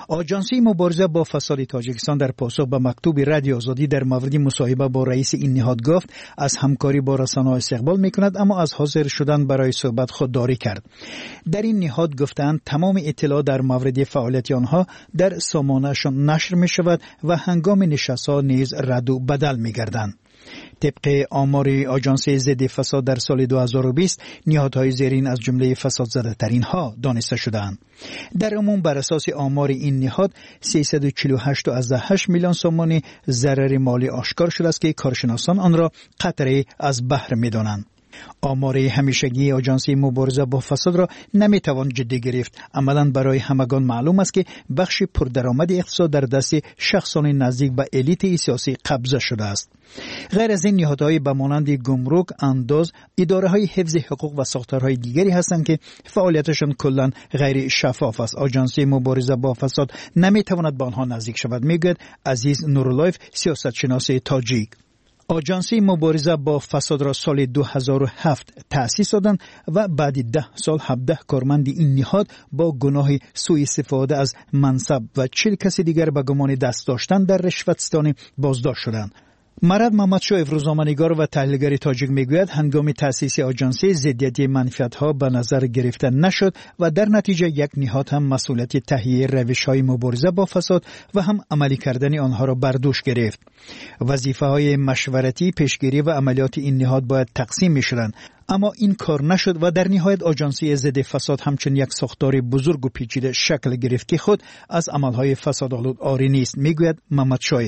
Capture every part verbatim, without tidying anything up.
آژانسی مبارزه با فساد تاجیکستان در پاسخ به مکتوب رادیو آزادی در مورد مصاحبه با رئیس این نهاد گفت از همکاری با رسانه‌ها استقبال می‌کند، اما از حاضر شدن برای صحبت خودداری کرد. در این نهاد گفتند تمام اطلاعات در مورد فعالیت آنها در سامانه‌شان نشر می‌شود و هنگام نشست‌ها نیز رد و بدل می‌گردند. طبق آمار آژانس ضد فساد در سال دو هزار و بیست نهادهای زیرین از جمله فساد زده ترین ها دانسته شدند. در عموم بر اساس آمار این نهاد سیصد و چهل و هشت و هشت میلیون سوم ضرر مالی آشکار شده است که کارشناسان آن را قطره از بحر می‌دانند. آمار همیشگی آژانسی مبارزه با فساد را نمیتوان جدی گرفت. عملاً برای همگان معلوم است که بخش پردرآمد اقتصاد در دست شخصان نزدیک به الیت سیاسی قبضه شده است. غیر از این نهادهای به مانند گمرک، انداز، اداره‌های حفظ حقوق و ساختارهای دیگری هستند که فعالیتشان کلاً غیر شفاف است. آژانسی مبارزه با فساد نمیتواند به آنها نزدیک شود، میگوید عزیز نوراللهیف، سیاستشناس تاجیک. آژانسی مبارزه با فساد را سال دو هزار و هفت تأسیس دادند و بعد ده سال هفده کارمند این نهاد با گناه سوء استفاده از منصب و چهل کس دیگر به گمان دست داشتن در رشوتستان بازداشت شدند. مراد محمدشاه افروزنامه‌نگار و تحلیلگر تاجیک میگوید هنگام تأسیس آژانسی ضدیت منفعت‌ها به نظر گرفته نشد و در نتیجه یک نهاد هم مسئولیت تهیه روش‌های مبارزه با فساد و هم عملی کردن آنها را بر دوش گرفت. وظیفه‌های مشورتی، پیشگیری و عملیات این نهاد باید تقسیم می‌شدند، اما این کار نشد و در نهایت آژانسی ضد فساد همچون یک ساختار بزرگ و پیچیده شکل گرفت که خود از عمل‌های فسادآلود عاری نیست، میگوید محمدشاه.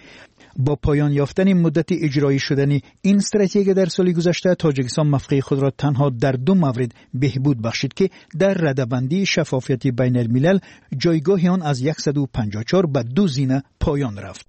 با پایان یافتن مدت اجرایی شدن این استراتژی در سال گذشته، تاجیکستان موقع خود را تنها در دو مورد بهبود بخشید که در رده‌بندی شفافیت بین الملل جایگاه آن از صد و پنجاه و چهار به دو زینه پایان رفت.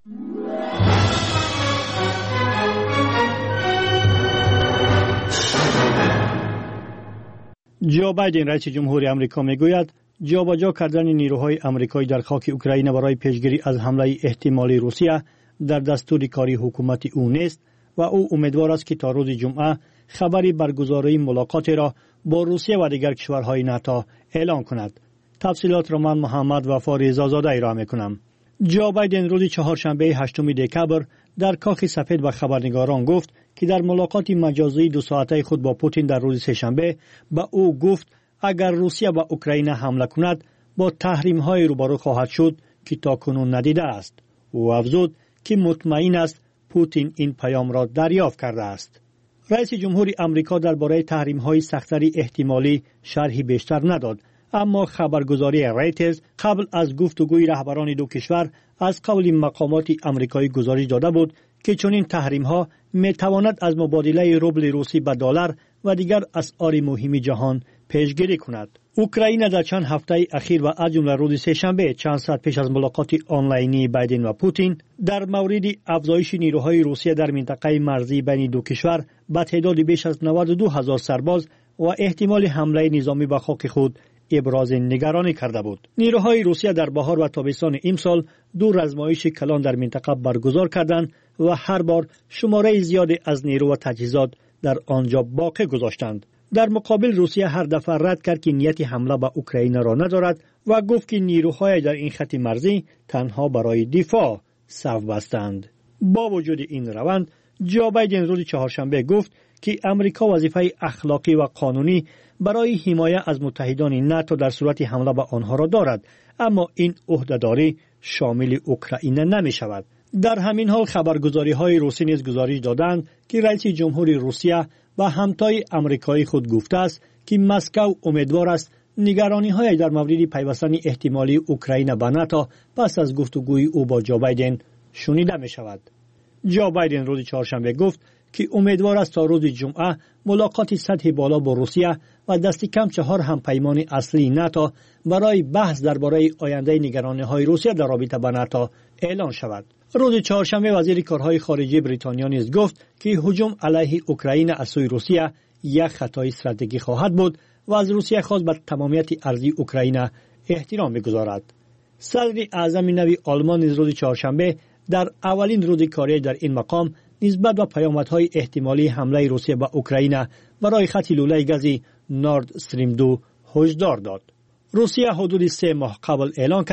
جو بایدن رئیس جمهوری آمریکا میگوید جابجا کردن نیروهای آمریکایی در خاک اوکراین برای پیشگیری از حمله احتمالی روسیه در دستور کاری حکومت او نیست و او امیدوار است که تا روز جمعه خبری برگزاری ملاقات را با روسیه و دیگر کشورهای ناتو اعلان کند. تفصیلات را من محمد وفا رضازاده ارائه می‌کنم. جو بایدن روز چهارشنبه هشتم دکبر در کاخ سفید به خبرنگاران گفت که در ملاقات مجازی دو ساعته خود با پوتین در روز سه‌شنبه به او گفت اگر روسیه به اوکراین حمله کند با تحریم‌های روبرو خواهد شد که تاکنون ندیده است. او افزود که مطمئن است پوتین این پیام را دریافت کرده است. رئیس جمهوری آمریکا درباره تحریم‌های سخت‌تری احتمالی شرحی بیشتر نداد، اما خبرگزاری رایترز قبل از گفتگوی رهبران دو کشور از قول مقامات آمریکایی گزارش داده بود که چنین تحریم‌ها می‌تواند از مبادله روبل روسی به دلار و دیگر اسعار مهم جهان پیشگیری کند. اوکراین در چند هفته اخیر و از جمله روز سه‌شنبه چند ساعت پیش از ملاقات آنلاینی بایدن و پوتین در مورد افزایش نیروهای روسیه در منطقه مرزی بین دو کشور به تعداد بیش از نود و دو هزار سرباز و احتمال حمله نظامی به خاک خود ابراز نگرانی کرده بود. نیروهای روسیه در بهار و تابستان امسال دو آزمایش کلان در منطقه برگزار کردند و هر بار شماره زیادی از نیرو و تجهیزات در آنجا باقی گذاشتند. در مقابل روسیه هر دفعه رد کرد که نیت حمله به اوکراین را ندارد و گفت که نیروهای در این خط مرزی تنها برای دفاع صف بستند. با وجود این روند، جو بایدن روز چهارشنبه گفت که امریکا وظیفه اخلاقی و قانونی برای حمایت از متحدان ناتو در صورت حمله به آنها را دارد، اما این عهدهداری شامل اوکراین نمی شود. در همین حال خبرگزاری‌های روسی نیز گزارش دادند که رئیس جمهوری روسیه و همتای آمریکایی خود گفته است که مسکو امیدوار است نگرانی‌های در مورد پیوستن احتمالی اوکراین به ناتو پس از گفتگوی او با جو بایدن شنیده می شود. جو بایدن روز چهارشنبه گفت که امیدوار است تا روز جمعه ملاقات سطح بالا با روسیه و دست کم چهار همپیمان اصلی ناتو برای بحث درباره آینده نگرانی‌های روسیه در رابطه با ناتو اعلان شود. روز چهارشنبه وزیر کارهای خارجه بریتانیا نیز گفت که هجوم علیه اوکراین از سوی روسیه یک خطای استراتژیک خواهد بود و از روسیه خواست بر تمامیت ارضی اوکراین احترام بگذارد. صدر اعظم نو آلمان نیز روز چهارشنبه در اولین روز کاری در این مقام نسبت به پیامدهای احتمالی حمله روسیه به اوکراین برای خط لوله گازی نورد استریم دو هشدار داد. روسیه حدود سه ماه قبل اعلان کرد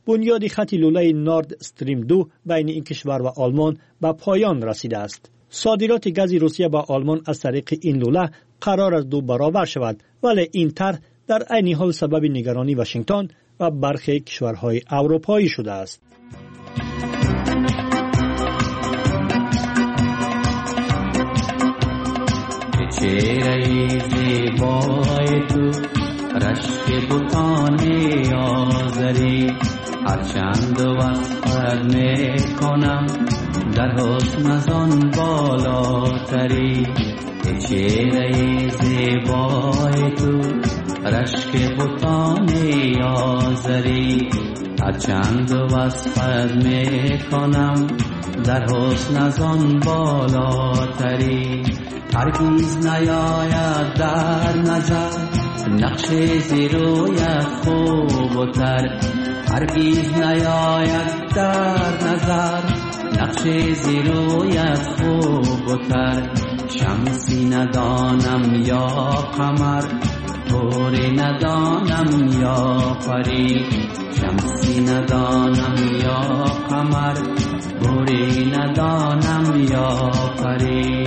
بنیاد خط لوله نورد استریم دو بین این کشور و آلمان به پایان رسیده است. صادرات گاز روسیه به آلمان از طریق این لوله قرار است دو برابر شود، ولی این طرح در عین حال سبب نگرانی واشنگتن و برخی کشورهای اروپایی شده است. چهره زیبای تو رشک بوتانی آذری، هرچند وصفت میکنم در حسن از آن بالاتری. چهره زیبای تو رشک بوتانی آذری، هرچند وصفت میکنم در حسن از آن بالاتری. هرگیز نیاید در نظر نقش زیرویت خوب و تر، هرگیز نیاید در نظر نقش زیرویت خوب و تر. شمسی ندانم یا قمر، طوری ندانم یا پری. شمسی ندانم یا قمر، طوری ندانم یا پری.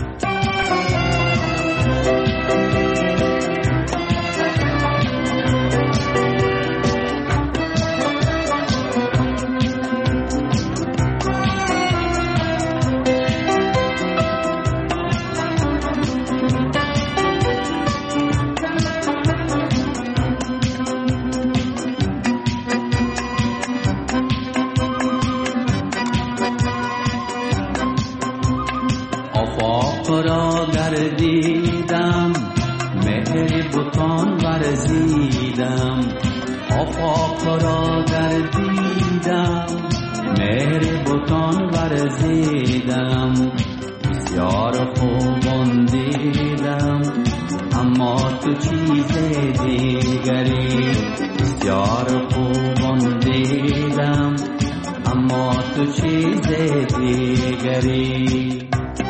را گردیدم مهر بتان ورزیدم، آفاق را گردیدم مهر بتان ورزیدم. بسیار خوبان دیدم اما تو چیز دیگری، بسیار خوبان دیدم اما تو چیز دیگری.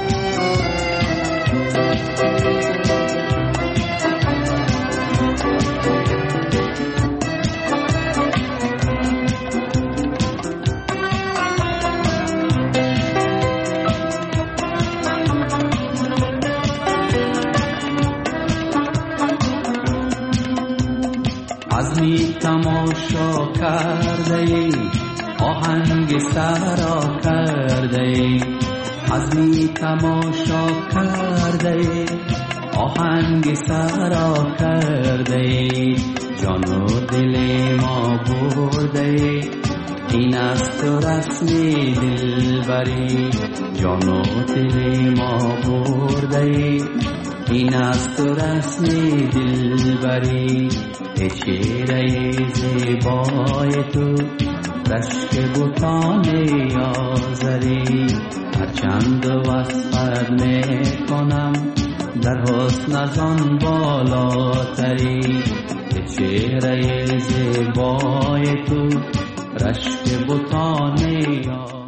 عزمی تماشا کرده ای آهنگ سرا کرده ای، عزمی تماشا کرده ای آهنگ سرا کرده ای. جان و دل ما برده ای این است تو رسمی دلبری. جان و دل ما برده ای این است تو رسمی دلبری. چهره زیبای تو رشک بوتانی آذری، هرچند وصفت میکنم در حسن از آن بالاتری. چهره زیبای تو رشک بوتانی آذری.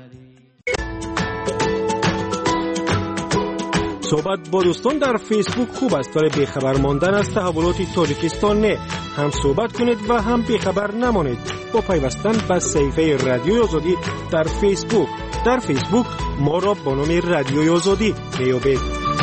صحبت با دوستان در فیسبوک خوب است، ولی بیخبر ماندن از تحولات تاجیکستان نه. هم صحبت کنید و هم بیخبر نمانید با پیوستن به صفحه رادیوی آزادی در فیسبوک. در فیسبوک ما را با نام رادیوی آزادی میابید.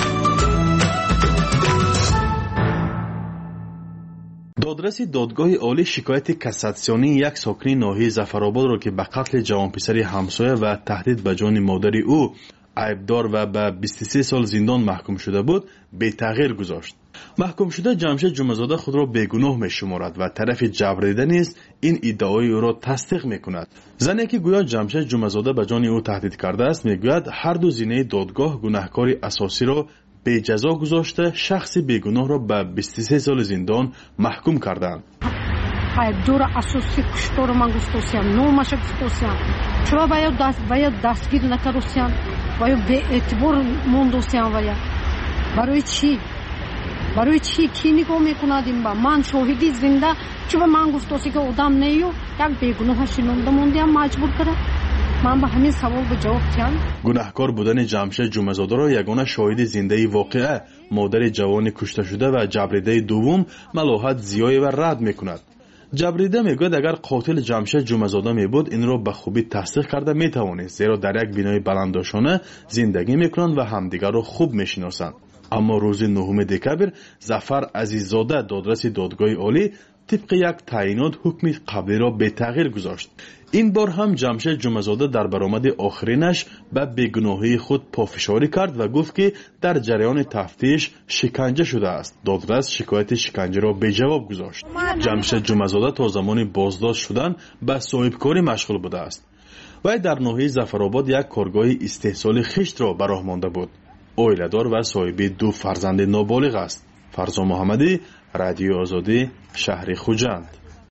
دادرس دادگاه عالی شکایت کاساسیونی یک ساکن ناحیه ظفرآباد را که به قتل جوان پسری همسایه و تهدید به جان مادر او عیبدار و به بیست و سه سال زندان محکوم شده بود به تغییر گذاشت. محکوم شده جمشید جمعه‌زاده خود را بیگناه می شمارد و طرف جبریده نیز این ادعای او را تصدیق می کند. زنی که گویا جمشید جمعه‌زاده به جان او تهدید کرده است میگوید هر دو زینه دادگاه گناهکار اساسی را به جزا گذاشته شخص بیگناه را به بیست و سه سال زندان محکوم کردند. عیبدار اساسی کشتار من گفتوسیان نومش گفتوسیان چرا باید دست باید دستگیر نکردوسیان باید به اعتبار موندوسیان ویا برای چی برای چی کی نگاه میکند این با من شاهدی زنده چرا من گفتوسی که آدم نیو یک بیگناه شنونده موندیم مجبور کرد. من به همین سوال به جواب دادم. گناهکار بودن جمشید جمعه‌زاده را یگانه شاهد زنده واقعه مادر جوان کشته شده و جبریده دوم ملاحت زیای و رد میکند. جبریده میگوید اگر قاتل جمشید جمعه‌زاده میبود این را به خوبی تصدیق کرده میتوانست، زیرا در یک بینای بلنداشانه زندگی میکنند و همدیگر را خوب میشناسند. اما روز نهم دکبر ظفر عزیززاده دادرس دادگاه عالی طبق یک تعیینات حکم قبلی را به تغییر گذاشت. این بار هم جمشید جمعه‌زاده در برآمد آخرینش به بیگناهی خود پافشاری کرد و گفت که در جریان تفتیش شکنجه شده است. دادرس شکایت شکنجه را به جواب گذاشت. جمشید جمعه‌زاده تا زمان بازداشت شدن به صاحبکاری مشغول بوده است. وی در ناحیه ظفرآباد یک کارگاه استحصال خشت را به راه مانده بود. اویله‌دار و صاحب دو فرزند نابالغ است. فرزا محمدی، رادیو آزادی، شهر خوجند.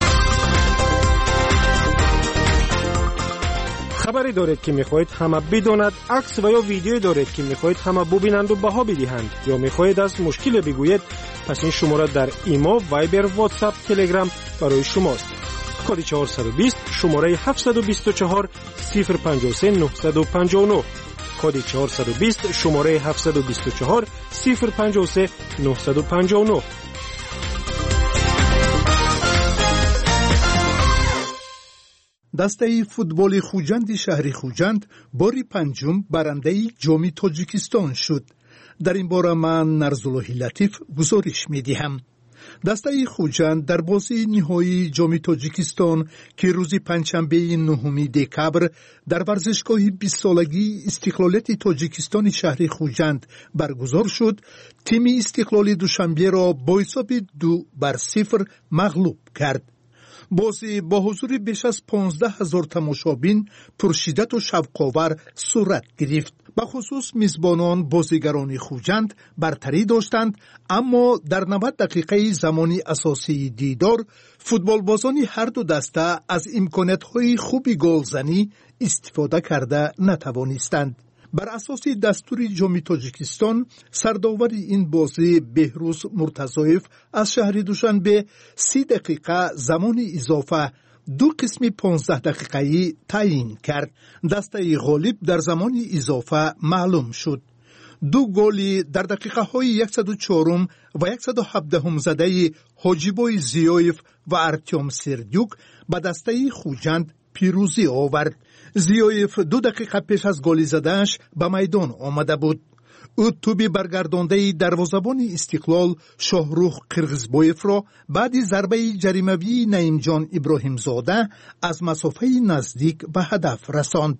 خبری دارید که میخواهید همه بداند، عکس و یا ویدیویی دارید که میخواهید همه ببینند و بها بدهند، یا میخواهید از مشکل بگویید، پس این شماره در ایما، وایبر، واتساپ، تلگرام برای شماست. کد چهارصد و بیست شماره هفتصد و بیست و چهار صفر پنجاه و سه نهصد و پنجاه و نه. کد چهارصد و بیست شماره هفتصد و بیست و چهار صفر پنجاه و سه نهصد و پنجاه و نه. دسته فوتبال خوجند شهر خوجند باری پنجم برنده جام تاجیکستان شد. در این باره من نرزالله لطیف گزارش می‌دهم. دسته خوجند در بازی نهایی جام تاجیکستان که روز پنجشنبه نهم دکبر در ورزشگاه بیست سالگی استقلالیت تاجیکستان شهر خوجند برگزار شد، تیم استقلال دوشنبه را با حساب دو بر صفر مغلوب کرد. بازی با حضور بیش از پانزده هزار تماشابین پرشدت و شوق‌آور صورت گرفت. به خصوص میزبانان بازیگران خوجند برتری داشتند، اما در نود دقیقه زمانی اساسی دیدار فوتبالبازان هر دو دسته از امکانات‌های خوبی گلزنی استفاده کرده نتوانستند. بر اساس دستور جام تاجیکستان سرداور این بازی بهروز مرتضایف از شهر دوشنبه سی دقیقه زمان اضافه دو قسم پانزده دقیقه‌ای تعیین کرد. دسته غالب در زمان اضافه معلوم شد. دو گلی در دقیقه های صد و چهار و صد و هفده زده حاجیبای زیایف و ارتیوم سردیوک به دسته خوجند پیروزی آورد. زیایف دو دقیقه پیش از گل زدنش به میدان آمده بود. او توبی برگردانده دروازه‌بان استقلال شاهروخ قرغزبایف را بعد ضربه جریمه‌ای نعیم جان ابراهیم زاده از مسافه نزدیک به هدف رساند.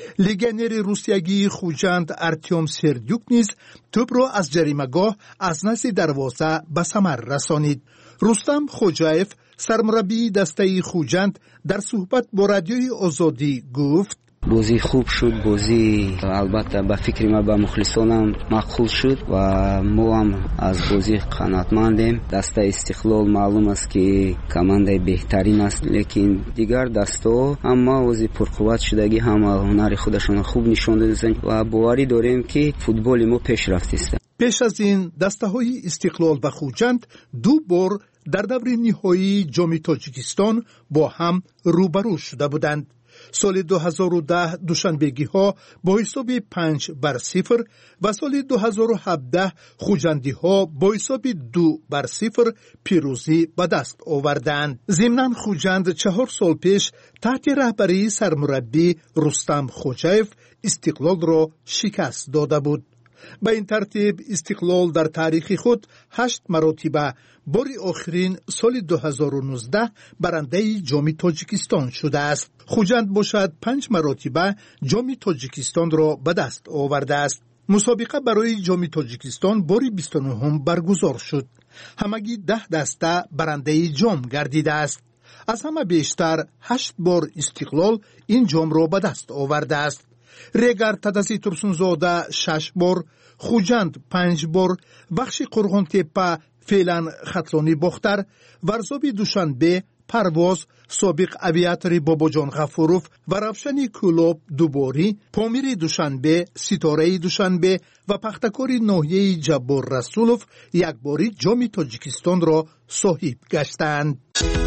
لگنر روسیایی خوجند ارتیوم سردیوک نیز توپ را از جریمه‌گاه از نزد دروازه به ثمر رسانید. رستم خوجایف سرمربی دسته خوجند در صحبت با رادیوی آزادی گفت: بازی خوب شد، بازی البته به فکر ما به مخلصانم مقبول شد و ما هم از بازی قناعتمندیم. دسته استقلال معلوم است که کمانده بهترین است، لیکن دیگر دسته اما بازی پرقوت شدگی هم هنر خودشان خوب نشان دادند و باوری داریم که فوتبال ما پیشرفت است. پیش از این دسته های استقلال و خوجند دو بار در دور نهایی جام تاجیکستان با هم روبرو شده بودند. سال دو هزار و ده دوشنبگی ها با حساب پنج بر صفر و سال دو هزار و هفده خوجندی ها با حساب دو بر صفر پیروزی به دست آوردند. ضمناً خوجند چهار سال پیش تحت رهبری سرمربی رستم خوجایف استقلال را شکست داده بود. به این ترتیب استقلال در تاریخ خود هشت مرتبه باری آخرین سال دو هزار و نوزده برنده جام تاجیکستان شده است. خوجند باشد پنج مرتبه جام تاجیکستان را به دست آورده است. مسابقه برای جام تاجیکستان باری بیست و نه برگزار شد. همگی ده دسته برنده جام گردیده است. از همه بیشتر هشت بار استقلال این جام را به دست آورده است. ریگر تدسی ترسونزاده شش بار، خوجند پنج بار، بخش قرغان تپه فعلا خطلانی باختر، ورزابی دوشنبه، پرواز، سابق اویاتری باباجان غفوروف و رفشنی کلوب دوباری، پامیر دوشنبه، ستاره دوشنبه و پختکاری ناحیه جبار رسولوف یک باری جام تاجیکستان را صاحب گشتند.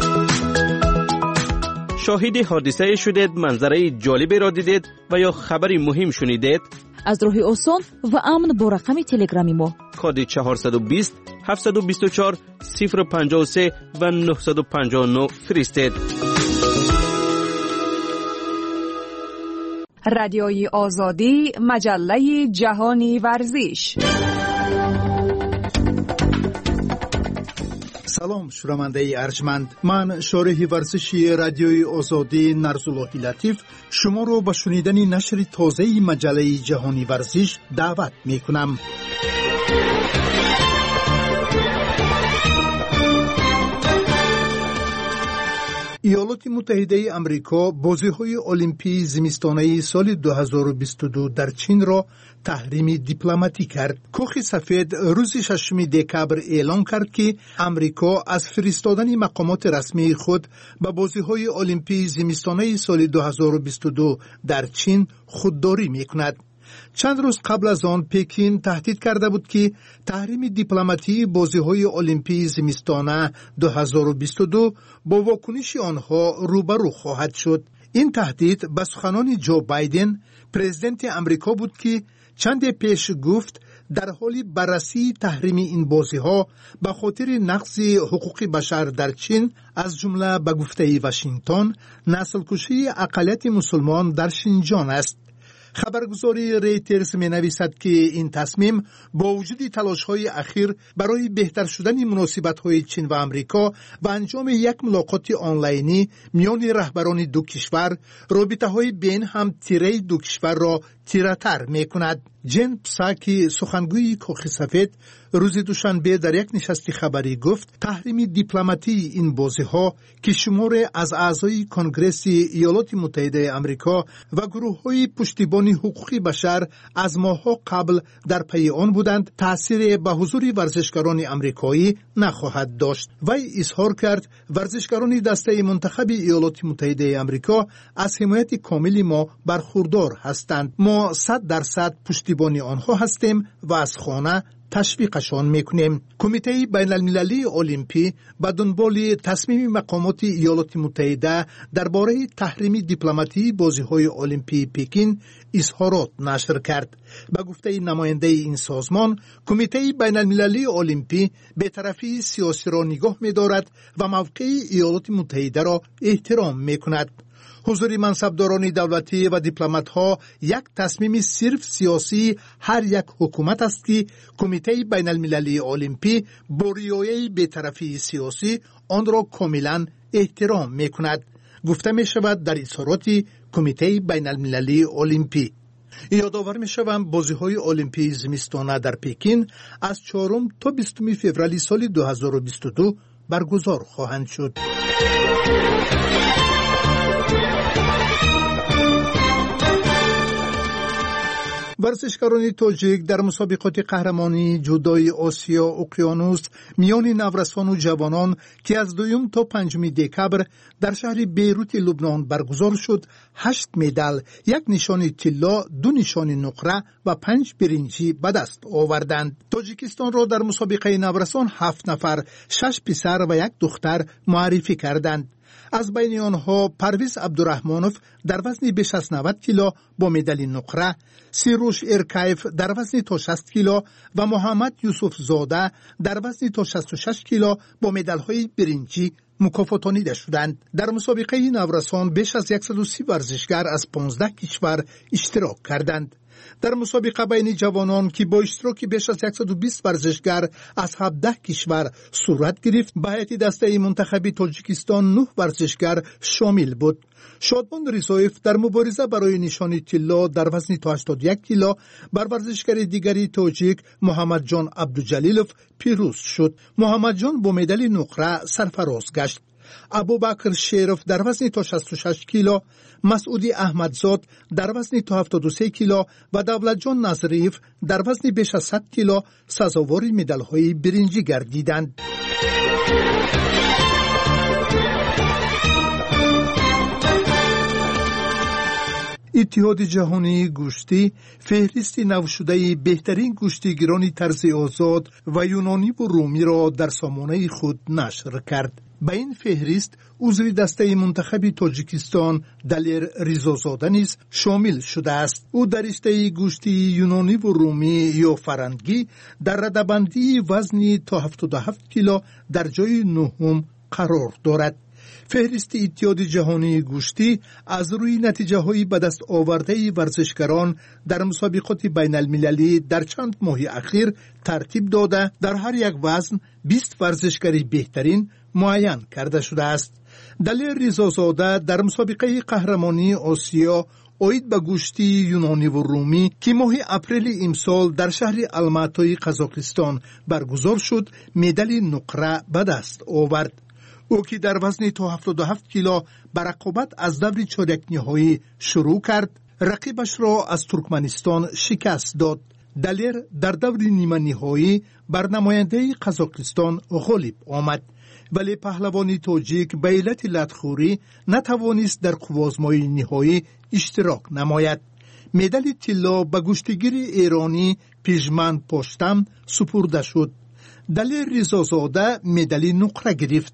شاهد حادثه شدید، منظره جالبی را دیدید و یا خبری مهم شنیدید؟ از راه آسان و امن با رقم تلگرامی ما کد چهارصد و بیست هفت دو چهار صفر پنج سه و نه پنج نه فرستید. رادیوی آزادی، مجله جهانی ورزش. سلام شنونده ارجمند، من شارح ورزشی رادیوی آزادی نرزالله لطیف شما را به شنیدن نشر تازه مجله جهانی ورزش دعوت می کنم. ایالات متحده آمریکا بازی‌های المپیک زمستانه سال دو هزار و بیست و دو در چین را تحریم دیپلماتیک کرد. کاخ سفید روز ششم دکبر اعلام کرد که آمریکا از فرستادن مقامات رسمی خود به بازی‌های المپیک زمستانه سال دو هزار و بیست و دو در چین خودداری می‌کند. چند روز قبل از آن پکین تهدید کرده بود که تحریم دیپلماتی بازی‌های المپیک زمستانه دو هزار و بیست و دو با واکنش آنها روبرو خواهد شد. این تهدید به سخنان جو بایدن پرزیدنت آمریکا بود که چند پیش گفت در حال بررسی تحریم این بازی‌ها به خاطر نقض حقوق بشر در چین، از جمله به گفته واشنگتن نسل‌کشی اقلیت مسلمان در شینجیانگ است. خبرگزاری ریترز می نویسد که این تصمیم با وجود تلاش‌های اخیر برای بهتر شدن مناسبت‌های چین و آمریکا و انجام یک ملاقات آنلاینی میان رهبران دو کشور، رابطه‌های بین هم تیره دو کشور را تیره‌تر می‌کند. جن پساکی سخنگوی کاخ سفید روز دوشنبه در یک نشست خبری گفت تحریم دیپلماتی این بازی‌ها که شماری از اعضای کنگره ایالات متحده آمریکا و گروه‌های پشتیبانی حقوق بشر از ماه‌ها قبل در پی آن بودند تأثیر به حضور ورزشکاران آمریکایی نخواهد داشت. وی اظهار کرد ورزشکاران دسته منتخب ایالات متحده آمریکا از حمایت کامل ما برخوردار هستند. ما صد درصد پشتیبانی آنها هستیم و از خانه تشویقشان میکنیم. کمیته بین المللی المپی به دنبال تصمیم مقامات ایالات متحده درباره تحریم دیپلماتی بازی‌های المپیک پکین اظهارات نشر کرد. به گفته نماینده این سازمان، کمیته بین المللی المپی به طرفی سیاسی را نگاه می‌دارد و موقع ایالات متحده را احترام می‌کند. حضور منصبداران دولتی و دیپلمات‌ها یک تصمیم صرف سیاسی هر یک حکومت است که کمیته بین المللی المپی با رعایت بی‌طرفی سیاسی آن را کاملا احترام می‌کند، گفته می‌شود در اظهارات کمیته بین المللی المپی. یادآور می‌شوم بازی‌های المپیک زمستانه در پکین از چهارم تا بیستم فوریه سال دو هزار و بیست و دو برگزار خواهند شد. ورزشکاران تاجیک در مسابقات قهرمانی جودوی آسیا اقیانوس میان نورسان و جوانان که از دوم تا پنجم دکبر در شهر بیروت لبنان برگزار شد، هشت مدال، یک نشان طلا، دو نشان نقره و پنج برنجی به دست آوردند. تاجیکستان را در مسابقه نورسان هفت نفر، شش پسر و یک دختر معرفی کردند. از بین آنها پرویز عبدالرحمانوف در وزن بیش از نود کیلو با مدال نقره، سیروش ارکایف در وزن تا شصت کیلو و محمد یوسف زاده در وزن تا شصت و شش کیلو با مدال‌های برنجی مکافاتانیده شدند. در مسابقه نورسان بیش از صد و سی ورزشگر از پانزده کشور اشتراک کردند. در مسابقه بین جوانان که با اشتراک بیش از صد و بیست ورزشگر از هفده کشور صورت گرفت، به هیئت دسته منتخب تاجیکستان نه ورزشگر شامل بود. شادمان رضایف در مبارزه برای نشان طلا در وزن تا هشتاد و یک کیلو بر ورزشگر دیگری تاجیک محمد جان عبدالجلیلوف پیروز شد. محمد جان با مدال نقره سرفراز گشت. ابوبکر شیرف در وزن تا شصت و شش کیلو، مسعودی احمدزاد در وزن تا هفتاد و سه کیلو و دولت جان نظریف در وزن بیش از صد کیلو سزاوار مدال‌های برنجی گردیدند. اتحاد جهانی گوشتی فهرست نوشده بهترین گوشتگیران طرز آزاد و یونانی و رومی را در سامانه خود نشر کرد. به این فهرست عضو دسته منتخب تاجیکستان دلیر ریزازاده نیز شامل شده است. او در رشته گوشت یونانی و رومی یا فرنگی در رده‌بندی وزنی تا هفتاد و هفت کیلو در جای نهم قرار دارد. فهرست اتحاد جهانی گوشتی از روی نتیجه های به دست آورده ورزشکاران در مسابقات بین المللی در چند ماه اخیر ترتیب داده در هر یک وزن بیست ورزشکاری بهترین معین کرده شده است. دلیر ریزازاده در مسابقه قهرمانی آسیا اوید به گوشتی یونانی و رومی که ماه اپریل امسال در شهر الماتای قزاقستان برگزار شد مدال نقره به دست آورد. او که در وزن تا هفتاد و هفت کیلو به رقابت از دور چهارک نهایی شروع کرد، رقیبش را از ترکمنستان شکست داد. دلیر در دور نیمه نهایی بر نماینده قزاقستان غالب آمد، ولی پهلوانی تاجیک به علت لطخوری نتوانست در قوازمای نهایی اشتراک نماید. مدال طلا به گوشتگیر ایرانی پیژمن پاشتم سپرده شد. دلیر ریزازاده مدال نقره گرفت.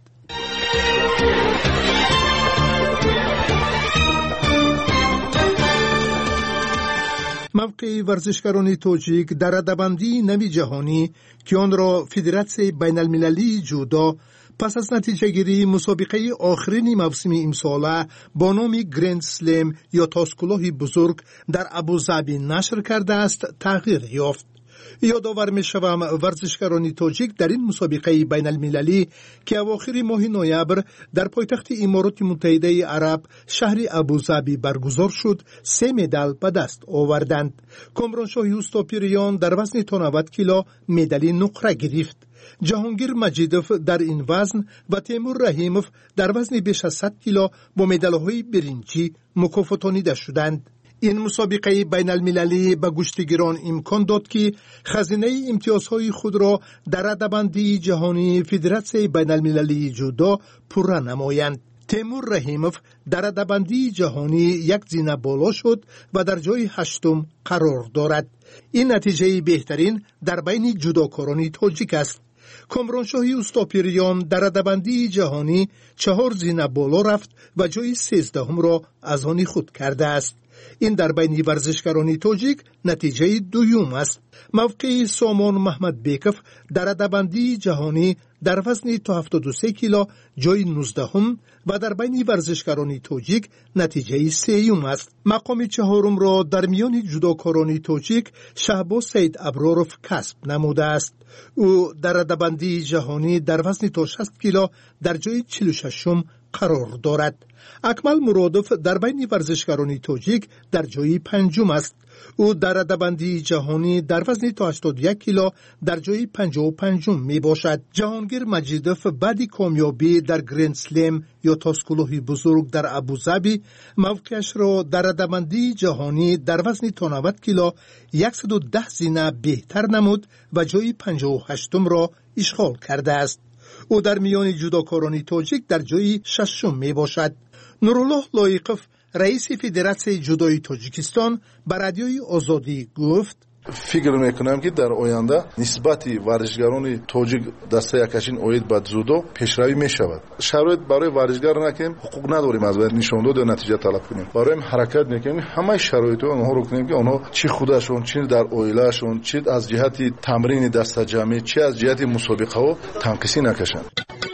موقع ورزشکاران تاجیک در رده‌بندی نوی جهانی که آن را فدراسیون بین المللی جودو پس از نتیجه گیری مسابقه آخرین موسم امساله با نام گرند سلم یا تاسکلاه بزرگ در ابوظبی نشر کرده است تغییر یافت. یادآور می شوم ورزشکاران تاجیک در این مسابقه بین المللی که اواخر ماه نوامبر در پایتخت امارات متحده عرب شهر ابوظبی برگزار شد سه مدال به دست آوردند. کامرانشاه یوسف‌پیریان در وزن تا نود کیلو مدال نقره گرفت. جهانگیر مجیدوف در این وزن و تیمور رحیموف در وزن بیش از صد کیلو با مدال‌های برنجی مکافاتانیده شدند. این مسابقه بین المللی به گوشتگیران امکان داد که خزینه امتیازهای خود را در رده‌بندی جهانی فدراسیون بین المللی جودو پره نمایند. تیمور رحیموف در رده‌بندی جهانی یک زینه بالا شد و در جای هشتم قرار دارد. این نتیجه بهترین در بین جودوکاران تاجیک است. کامرانشاه یوسف‌پیریان در رده‌بندی جهانی چهار زینه بالا رفت و جای سیزدهم را از آن خود کرده است. این در بین ورزشکاران تاجیک نتیجه دوم است. موقع سامان محمد بیکف در رده‌بندی جهانی در وزن تا هفتاد و سه کیلو جای نوزدهم و در بین ورزشکاران تاجیک نتیجه سوم است. مقام چهارم را در میان جودوکاران تاجیک شهباز سید ابراروف کسب نموده است. او در رده‌بندی جهانی در وزن تا شصت کیلو در جای چهل و ششم قرار دارد. اکمل مرادوف در بین ورزشکاران تاجیک در جای پنجم است. او در رده‌بندی جهانی در وزن تا هشتاد و یک کیلو در جای پنجاه و پنجم می باشد. جهانگیر مجیدوف بعد کامیابی در گرند سلم یا تاسکلاه بزرگ در ابوظبی موقعش را در رده‌بندی جهانی در وزن تا نود کیلو صد و ده زینه بهتر نمود و جای پنجاه و هشتم را اشغال کرده است. او در میان جودوکاران تاجیک در جای ششم می باشد. نورالله لایقوف رئیس فدراسیون جودوی تاجیکستان به رادیوی آزادی گفت: فکر میکنم که در آینده نسبت ورزشکاران تاجیک دسته یکشین اوید به جودو پیشروی میشود. شرایط برای ورزشکار نکنیم، حقوق نداریم از نشان داد و نتیجه طلب کنیم. برای حرکت میکنیم همه شرایط آنها رو کنیم که آنها چی خودشون، چی در اویلاشون، چی از جهت تمرین دسته جمعی، چی از جهت مسابقه ها تنقیسی نکشند.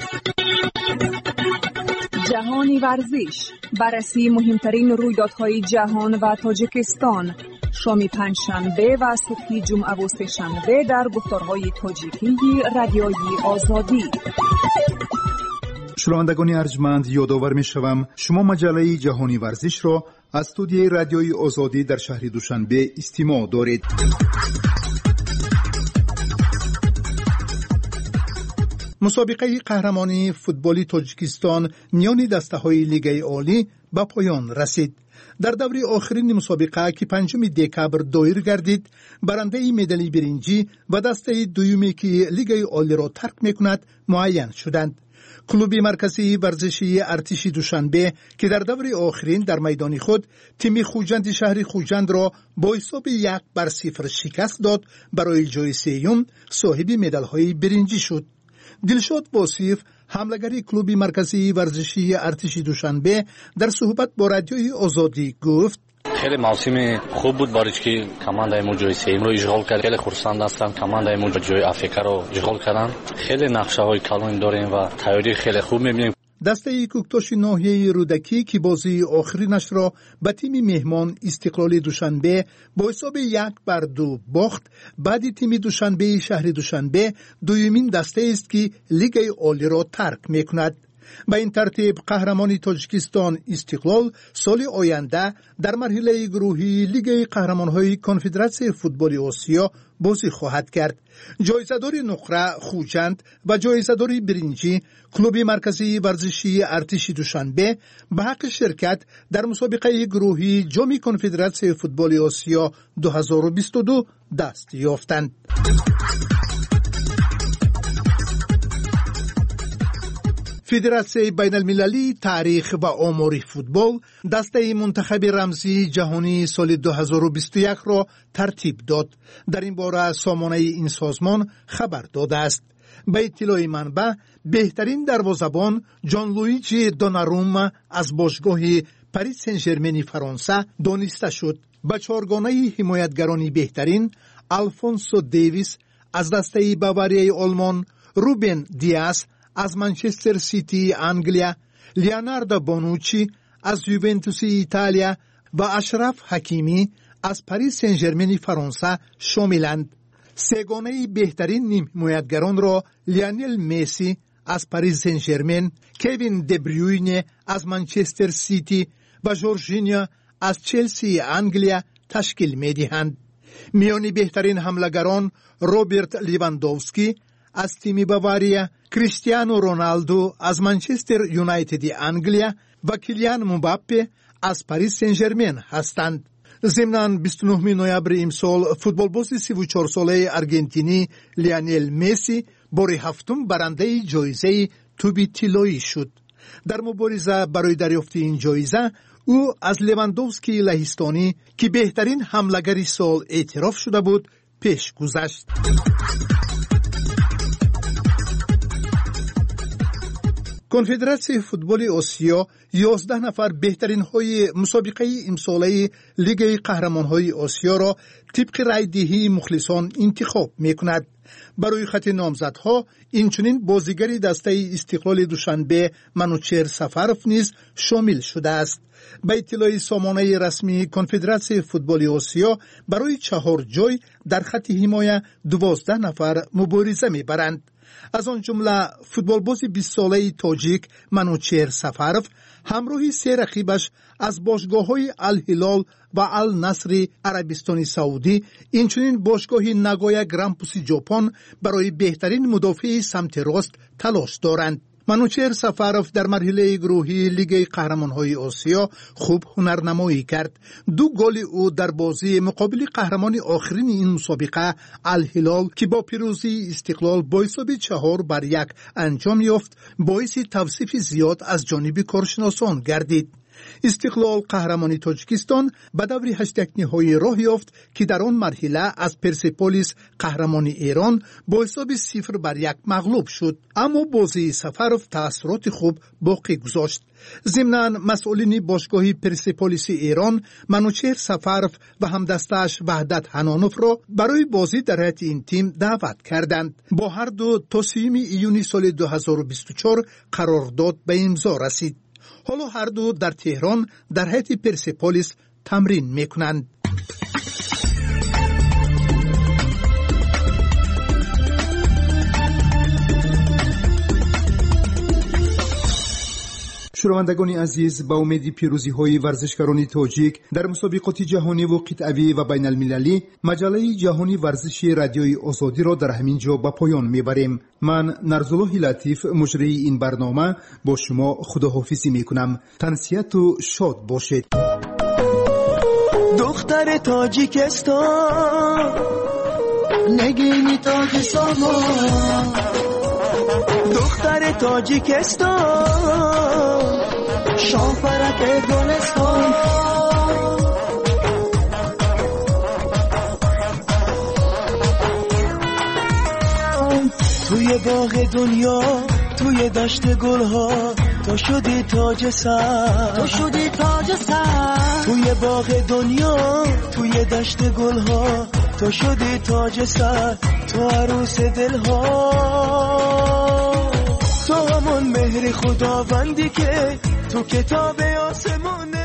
جهانی ورزش، بررسی مهمترین رویدادهای جهان و تاجیکستان، شام پنجشنبه و صبح جمعه و سه‌شنبه در گفتارهای تاجیکی رادیوی آزادی. شنوندگان ارجمند، یادآور می‌شوم شما مجله جهانی ورزش را از استودیوی رادیوی آزادی در شهر دوشنبه استماع دارید. مسابقه قهرمانی فوتبالی تاجیکستان میان دسته‌های لیگ عالی به پایان رسید. در دور آخرین مسابقه که پنجم دکبر دایر گردید، برنده مدال برنجی و دسته دومی که لیگ عالی را ترک میکند معین شدند. کلوب مرکزی ورزشی ارتش دوشنبه که در دور آخرین در میدان خود تیم خوجند شهر خوجند را با حساب یک بر صفر شکست داد، برای جای سوم صاحب مدال‌های برنجی شد. دلشاد واصف حملگری کلوب مرکزی ورزشی ارتش دوشنبه در صحبت با رادیوی آزادی گفت خیلی موسم خوب بود برای که کماندای ما جای سیم رو اشغال کرد. خیلی خرسند هستم کماندای ما جای افریقا رو اشغال کردن. خیلی نقشه های کلان داریم و تیاری خیلی خوب میبینیم. دسته کوکتاش ناحیه رودکی که بازی آخرینش را به تیم مهمان استقلال دوشنبه با حساب یک بر دو باخت. بعد تیم دوشنبه شهر دوشنبه دومین دسته است که لیگ عالی را ترک میکند. به این ترتیب قهرمانی تاجیکستان استقلال سال آینده در مرحله گروهی لیگ قهرمان‌های کنفدراسیون فوتبال آسیا بازی خواهد کرد. جایزه‌دار نقره خوجند و جایزه‌دار برنجی کلوب مرکزی ورزشی ارتش دوشنبه به حق شرکت در مسابقه گروهی جام کنفدراسیون فوتبال آسیا دو هزار و بیست و دو دست یافتند. فدراسیون بین المللی تاریخ و آمار فوتبال دسته منتخب رمزی جهانی سال دو هزار و بیست و یک را ترتیب داد. در این باره سامانه این سازمان خبر داده است. به اطلاع منبع بهترین دروازه‌بان جان لویجی دوناروما از باشگاه پاریس سن ژرمن فرانسه دانسته شد. به چهارگانه حمایتگرانی بهترین آلفونسو دیویس از دسته باواریای آلمان، روبن دیاز از منچستر سیتی انگلیا، لیوناردو بونوچی از یوونتوس ایتالیا و اشرف حکیمی از پاریس سن ژرمن فرانسه شاملند. سگانه بهترین نیم حمایتگران را لیونل مسی از پاریس سن ژرمن، کوین دبریوینه از منچستر سیتی و جورجینیو از چلسی انگلیا تشکیل می‌دهند. میانی بهترین حمله‌گران روبرت لیواندوفسکی از تیم باواریا، کریستیانو رونالدو از منچستر یونایتد انگلیا و کیلیان مباپه از پاریس سن ژرمن هستند. ضمناً بیست و نه نوامبر امسال فوتبالباز سی و چهار ساله آرژانتینی لیونل مسی بار هفتم برنده جایزه توپ طلایی شد. در مبارزه برای دریافت این جایزه او از لیواندوفسکی لهستانی که بهترین حمله‌گر سال اعتراف شده بود پیش گذشت. کنفدراسیون فوتبال آسیا یازده نفر بهترین های مسابقه امساله لیگ قهرمان‌های آسیا را طبق رای دهی مخلصان انتخاب می‌کند. برای خط نامزدها اینچنین بازیگری دسته استقلال دوشنبه منوچهر سفروف نیز شامل شده است. به اطلاع سامانه رسمی کنفدراسیون فوتبال آسیا برای چهار جای در خط حمایت دوازده نفر مبارزه می‌برند. از آن جمله فوتبالباز بیست ساله تاجیک منوچهر سفروف همراه سه رقیبش از باشگاه‌های الهلال و النصر عربستان سعودی اینچنین باشگاه ناگویا گرامپوس ژاپن برای بهترین مدافع سمت راست تلاش دارند. منوچهر سفروف در مرحله گروهی لیگ قهرمان‌های آسیا خوب هنرنمایی کرد. دو گل او در بازی مقابل قهرمان آخرین این مسابقه الهلال که با پیروزی استقلال با حساب چهار بر یک انجام یافت باعث توصیف زیاد از جانب کارشناسان گردید. استقلال قهرمانی تاجیکستان به دور هشتگ‌نهایی راه یافت که در آن مرحله از پرسپولیس قهرمانی ایران با حساب صفر بر یک مغلوب شد، اما بازی سفروف تأثیرات خوب باقی گذاشت. ضمناً مسئولین باشگاه پرسپولیس ایران منوچهر سفروف و همدستش وحدت حنانوف را برای بازی در هیئت این تیم دعوت کردند. با هر دو تا سیوم ایونی سال دو هزار و بیست و چهار قرارداد به امضا رسید. حالا هر دو در تهران در هیئت پرسپولیس تمرین میکنند. شنوندگان عزیز، با امید پیروزی های ورزشکاران تاجیک در مسابقات جهانی و قطعی و بین المللی، مجله جهانی ورزشی رادیوی آزادی را در همین جا به پایان میبریم. من نرزالله لطیف مجری این برنامه با شما خداحافظی میکنم. تنسیت و شاد باشید. دختر تاجیکستان نگینی تاج سامان، دختر تاجیکستان شاپرک گلستان، توی باغ دنیا توی دشت گلها تو شدی تاج سر تو شدی تاج سر توی باغ دنیا توی دشت گلها تو شدی تاج سر تو عروس دلها تو همون مهر خداوندی که تو کتاب آسمونه